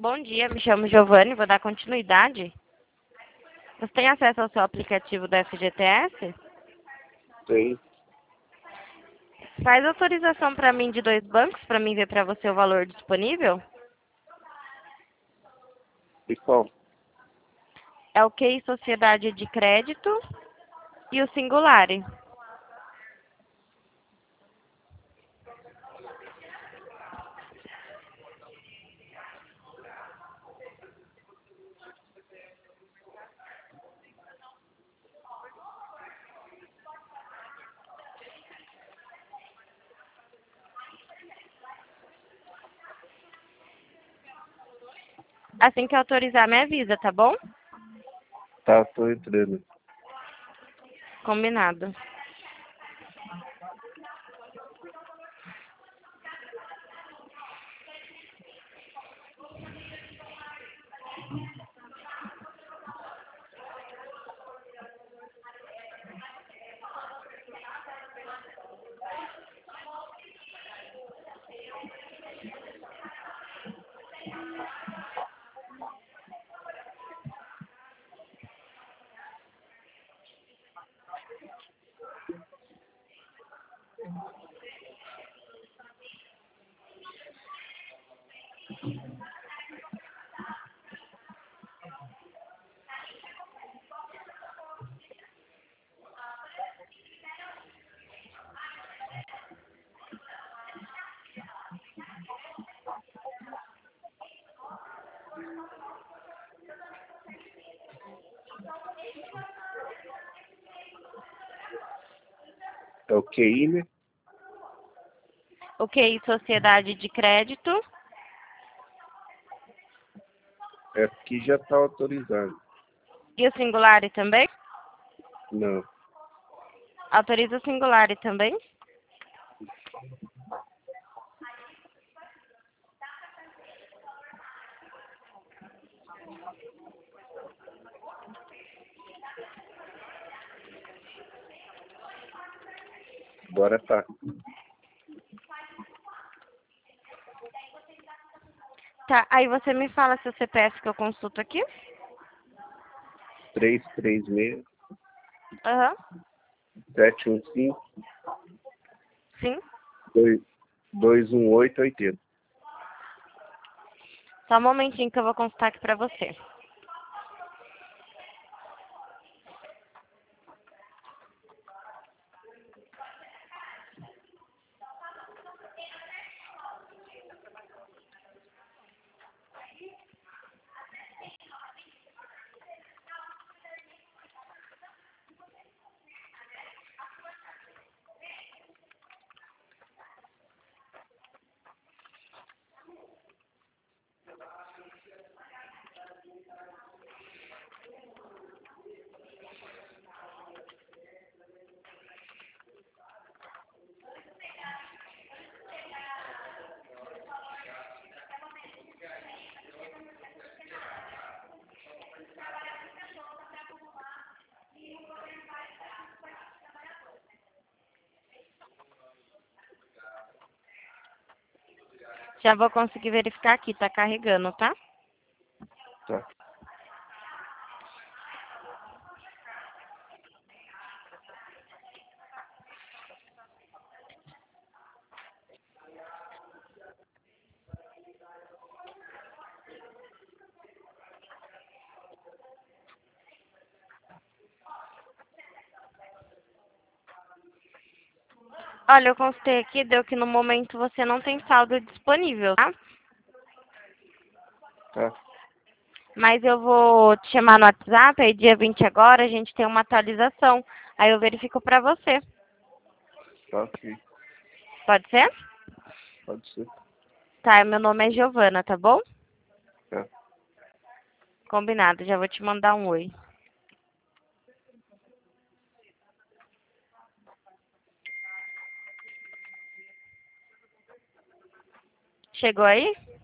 Bom dia, me chamo Giovanni, vou dar continuidade. Você tem acesso ao seu aplicativo da FGTS? Tem. Faz autorização para mim de 2 bancos, para mim ver para você o valor disponível. E qual? É o QI Sociedade de Crédito e o Singulare. Assim que autorizar, me avisa, tá bom? Tá, tô entrando. Combinado. É o QI, né? O QI Sociedade de Crédito É aqui já tá autorizado. e o Singulare também? Não. Autoriza o Singulare também? Agora tá. Tá, aí você me fala seu CPF que eu consulto aqui? 336 Aham, 715 sim. 218 80. Só um momentinho que eu vou consultar aqui pra você. Já vou conseguir verificar aqui, tá carregando, tá? Tá. Olha, eu consultei aqui, deu que no momento você não tem saldo disponível, tá? Tá. Mas eu vou te chamar no WhatsApp, aí dia 20 agora, a gente tem uma atualização. Aí eu verifico pra você. Tá ok. Pode ser? Pode ser. Tá, meu nome é Giovana, tá bom? Tá. Combinado, já vou te mandar um oi. Chegou aí?